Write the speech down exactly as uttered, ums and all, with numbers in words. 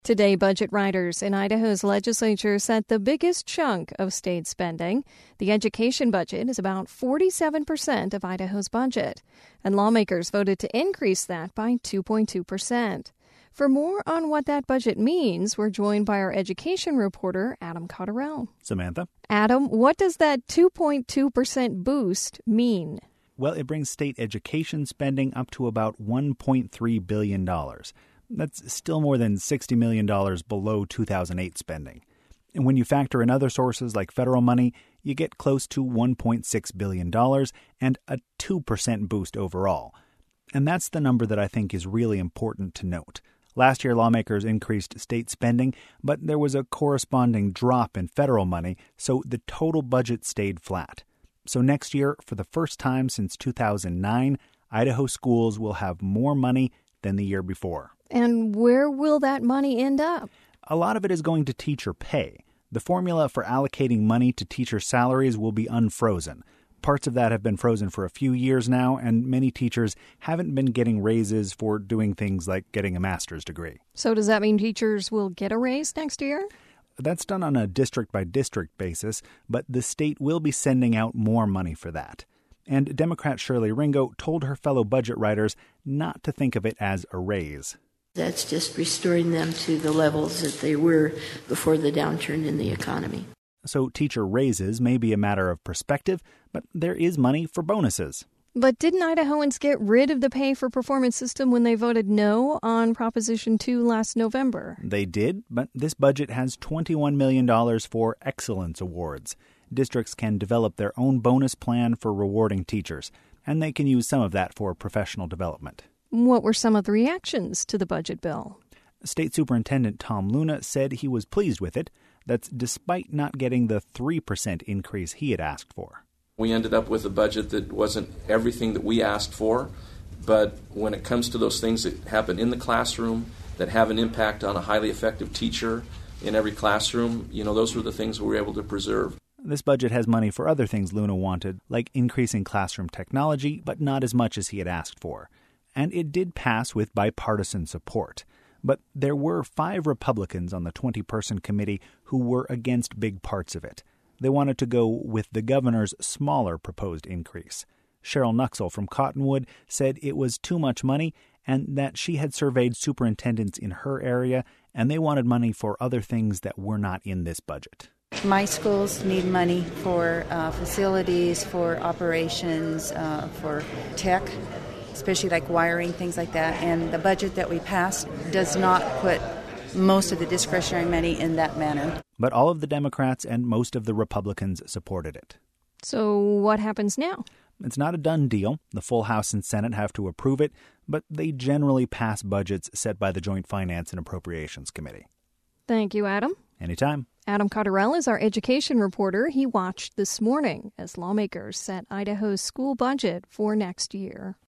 Today, budget writers in Idaho's legislature set the biggest chunk of state spending. The education budget is about forty-seven percent of Idaho's budget, and lawmakers voted to increase that by two point two percent. For more on what that budget means, we're joined by our education reporter, Adam Cotterell. Samantha. Adam, what does that two point two percent boost mean? Well, it brings state education spending up to about one point three billion dollars. That's still more than sixty million dollars below two thousand eight spending. And when you factor in other sources like federal money, you get close to one point six billion dollars and a two percent boost overall. And that's the number that I think is really important to note. Last year, lawmakers increased state spending, but there was a corresponding drop in federal money, so the total budget stayed flat. So next year, for the first time since two thousand nine, Idaho schools will have more money than the year before. And where will that money end up? A lot of it is going to teacher pay. The formula for allocating money to teacher salaries will be unfrozen. Parts of that have been frozen for a few years now, and many teachers haven't been getting raises for doing things like getting a master's degree. So does that mean teachers will get a raise next year? That's done on a district-by-district basis, but the state will be sending out more money for that. And Democrat Shirley Ringo told her fellow budget writers not to think of it as a raise. That's just restoring them to the levels that they were before the downturn in the economy. So teacher raises may be a matter of perspective, but there is money for bonuses. But didn't Idahoans get rid of the pay-for-performance system when they voted no on Proposition two last November? They did, but this budget has twenty-one million dollars for excellence awards. Districts can develop their own bonus plan for rewarding teachers, and they can use some of that for professional development. What were some of the reactions to the budget bill? State Superintendent Tom Luna said he was pleased with it. That's despite not getting the three percent increase he had asked for. We ended up with a budget that wasn't everything that we asked for, but when it comes to those things that happen in the classroom, that have an impact on a highly effective teacher in every classroom, you know, those were the things we were able to preserve. This budget has money for other things Luna wanted, like increasing classroom technology, but not as much as he had asked for. And it did pass with bipartisan support. But there were five Republicans on the twenty-person committee who were against big parts of it. They wanted to go with the governor's smaller proposed increase. Cheryl Nuxel from Cottonwood said it was too much money and that she had surveyed superintendents in her area, and they wanted money for other things that were not in this budget. My schools need money for uh, facilities, for operations, uh, for tech, especially like wiring, things like that. And the budget that we passed does not put most of the discretionary money in that manner. But all of the Democrats and most of the Republicans supported it. So what happens now? It's not a done deal. The full House and Senate have to approve it, but they generally pass budgets set by the Joint Finance and Appropriations Committee. Thank you, Adam. Anytime. Adam Cotterell is our education reporter. He watched this morning as lawmakers set Idaho's school budget for next year.